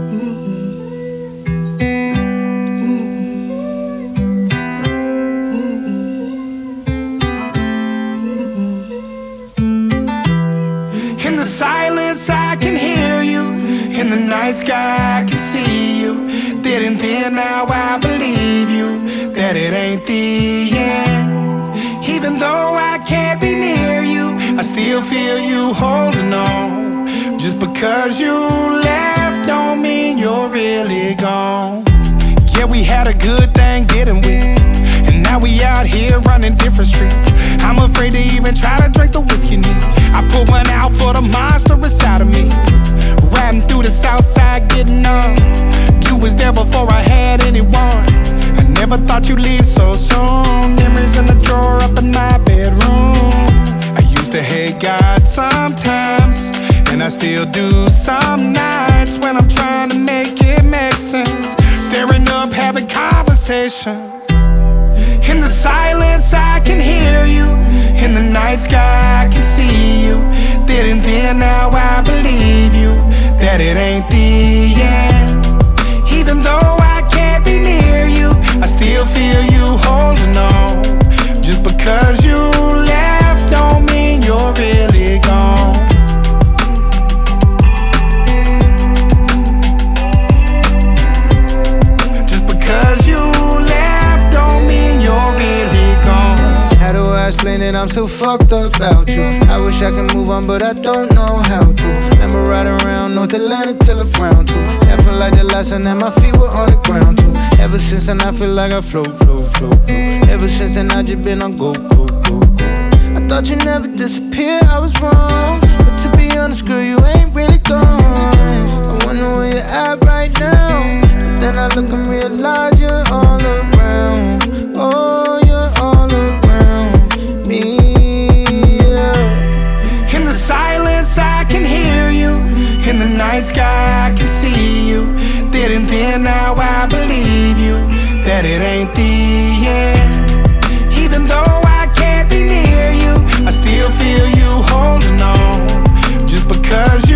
In the silence I can hear you, in the night sky I can see you. Then and then now I believe you, that it ain't the end. Even though I can't be near you, I still feel you holding on. Just because you left don't mean you're really gone. Yeah, we had a good thing, didn't we? And now we out here running different streets. I'm afraid to even try to drink the whiskey neat. I put one out for the monster inside of me. Riding through the south side, getting up. You was there before I had anyone. I never thought you'd leave so soon. Memories in the drawer up in my bedroom. I used to hate God sometimes, and I still do some nights when I'm trying to make it make sense. Staring up, having conversations. In the silence I can hear you, in the night sky I can see you. Then and then now I believe you, that it ain't the end. Even though I can't be near you, I still feel you holding on. Just because you left don't mean you're really gone. Just because you left don't mean you're really gone. How do I explain it? I'm still fucked up about you. I wish I could move on, but I don't know how to. Remember riding around North Atlanta till the ground too. I feel like the last time that my feet were on the ground too. Ever since then I feel like I float. Ever since then I just been on go. I thought you'd never disappear, I was wrong. But to be honest, girl, you ain't really gone. I wonder where you're at right now. But then I look and realize you're all around. Oh, you're all around me, yeah. In the silence I can hear you, in the night sky I can see you. Then and then now I believe you, that it ain't the end. Even though I can't be near you, I still feel you holding on. Just because